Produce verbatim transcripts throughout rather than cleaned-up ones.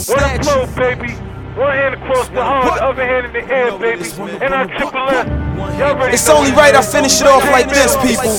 What a flow, baby. One hand across the heart, the other hand in the air, baby. And I triple F. Y'all ready? It's only right I finish it off like this, people.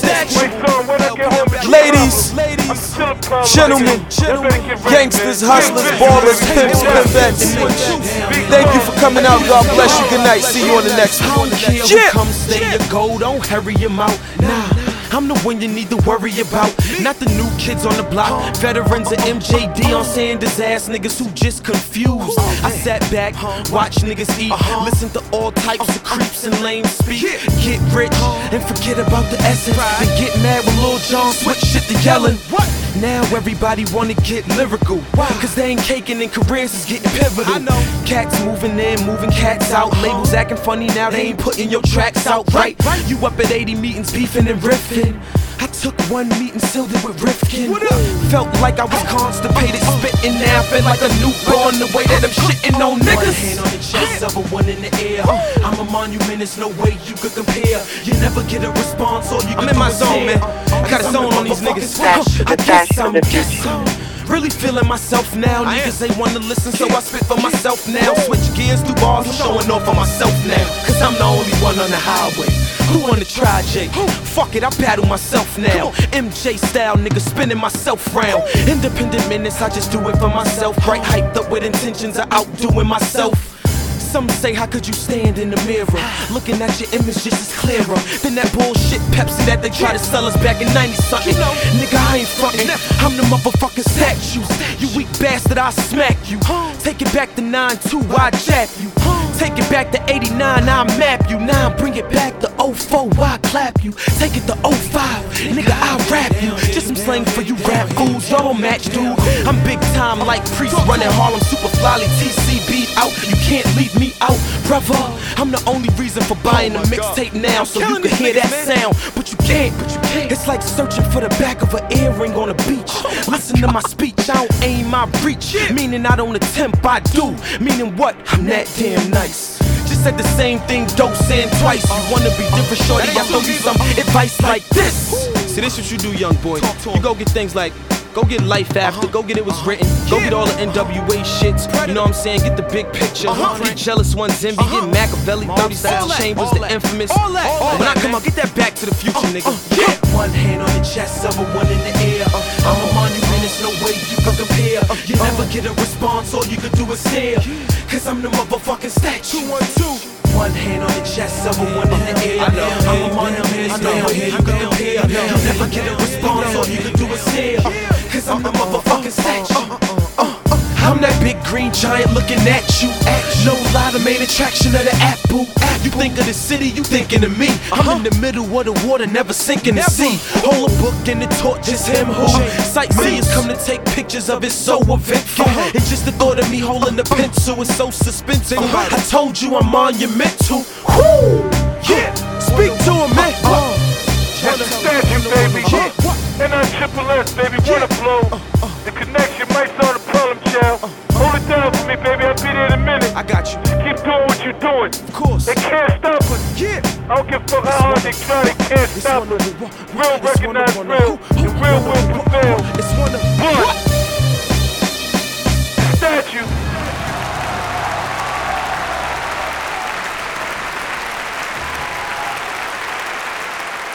Ladies, gentlemen, gangsters, hustlers, ballers, pimps, pimpets. Thank you for coming out. God bless you. Good night. See you on the next one. Yeah. Come stay your goal, don't hurry him out. Nah. I'm the one you need to worry about, not the new kids on the block. Veterans of M J D on Sanders ass niggas who just confused. I sat back, watch niggas eat, listen to all types of creeps and lame speak. Get rich and forget about the essence, then get mad when Lil Jon switch shit to yelling. Now everybody wanna get lyrical, cause they ain't caking and careers is getting pivotal. Cats moving in, moving cats out. Labels acting funny now, they ain't putting your tracks out right. You up at eighty meetings beefing and riffing. I took one meeting, sealed it with Rifkin. Felt like I was constipated, spitting now. Felt like a newborn, the way that I'm shitting on niggas. One hand on the chest, other one in the air. I'm a monument, there's no way you could compare. You never get a response, or you I'm in my zone, man. I got a zone on these niggas. I guess I'm, guess I'm really feeling myself now. Niggas they wanna listen, so I spit for myself now. Switch gears through bars, I'm showing off for myself now. Cause I'm the only one on the highway. Who wanna try, Jay? Fuck it, I battle myself now. M J style, nigga, spinning myself round. Independent minutes, I just do it for myself. Right, hyped up with intentions of outdoing myself. Some say, how could you stand in the mirror, looking at your image just as clearer than that bullshit Pepsi that they try to sell us back in ninety something. Nigga, I ain't frontin', I'm the motherfucking statues. You weak bastard, I smack you. Take it back to nine two, I jab you. Take it back to eighty-nine, I map you. Now bring it back to oh four, I clap you. Take it to oh five, nigga, I rap you. Just some slang for you rap fools, y'all don't match, dude. I'm big time like Priest, running Harlem, super flyly, T C B out. You can't leave me out, brother. I'm the only reason for buying a mixtape now, so you can hear that sound. But you can't, but you can't. It's like searching for the back of an earring on a beach. Listen to my speech, I don't aim, I reach. Meaning I don't attempt, I do. Meaning what? I'm that damn nice. Just said the same thing, dope saying twice. You wanna be different, shorty? I throw you some advice like this. See, this what you do, young boy. You go get things like, go get Life After, go get It Was Written, go get all the N W A shits, you know what I'm saying, get the big picture, get Jealous Ones Envy, get Machiavelli, thirty-seven Chambers, the infamous. When I come out, get that Back to the Future, nigga. One hand on the chest, other one in the air. I'm a monument, there's no way you can compare. You never get a response, all you can do is stare. Cause I'm the motherfucking statue. One hand on the chest, other one in the air. I'm a monument, there's no way you can compare. You never get a response, all you can do is stare. Cause I'm the motherfucking statue. uh, uh, uh, I'm that big green giant looking at you. No lie, the main attraction of the apple. You think of the city, you thinking of me. I'm in the middle of the water, never sinking the sea. Hold a book and the torch is him who sightseers come to take pictures of it, so eventful. It's just the thought of me holding the pencil is so suspenseful. I told you I'm monumental. Woo! Yeah, speak to him, man. That's the statue, baby. And I triple S, baby, what a flow. The connection might solve the problem, child. Hold it down for me, baby, I'll be there in a minute. I got you. Just keep doing what you're doing. Of course. They can't stop us. Yeah. I don't give a fuck how hard they try, they can't stop us. Real recognize real, and real will prevail. It's one of one.